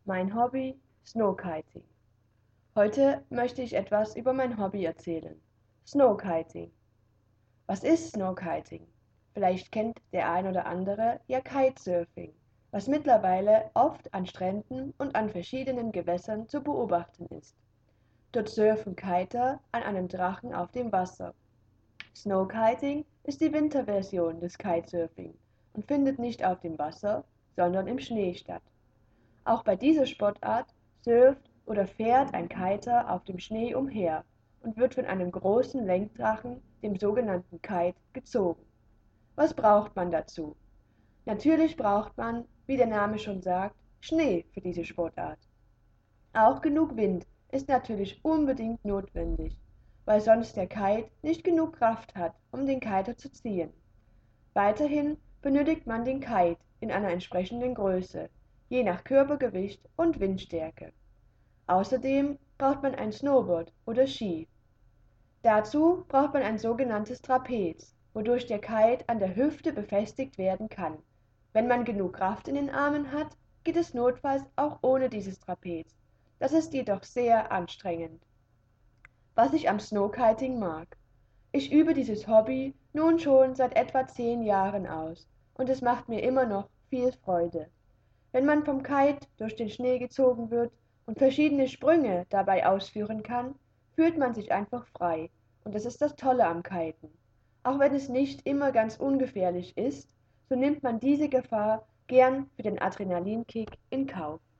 Mein Hobby Snowkiting. Heute möchte ich etwas über mein Hobby erzählen. Snowkiting. Was ist Snowkiting? Vielleicht kennt der ein oder andere ja Kitesurfing, was mittlerweile oft an Stränden und an verschiedenen Gewässern zu beobachten ist. Dort surfen Kiter an einem Drachen auf dem Wasser. Snowkiting ist die Winterversion des Kitesurfing und findet nicht auf dem Wasser, sondern im Schnee statt. Auch bei dieser Sportart surft oder fährt ein Kiter auf dem Schnee umher und wird von einem großen Lenkdrachen, dem sogenannten Kite, gezogen. Was braucht man dazu? Natürlich braucht man, wie der Name schon sagt, Schnee für diese Sportart. Auch genug Wind ist natürlich unbedingt notwendig, weil sonst der Kite nicht genug Kraft hat, um den Kiter zu ziehen. Weiterhin benötigt man den Kite in einer entsprechenden Größe, je nach Körpergewicht und Windstärke. Außerdem braucht man ein Snowboard oder Ski. Dazu braucht man ein sogenanntes Trapez, wodurch der Kite an der Hüfte befestigt werden kann. Wenn man genug Kraft in den Armen hat, geht es notfalls auch ohne dieses Trapez. Das ist jedoch sehr anstrengend. Was ich am Snowkiting mag. Ich übe dieses Hobby nun schon seit etwa 10 Jahren aus und es macht mir immer noch viel Freude. Wenn man vom Kite durch den Schnee gezogen wird und verschiedene Sprünge dabei ausführen kann, fühlt man sich einfach frei und das ist das Tolle am Kiten. Auch wenn es nicht immer ganz ungefährlich ist, so nimmt man diese Gefahr gern für den Adrenalinkick in Kauf.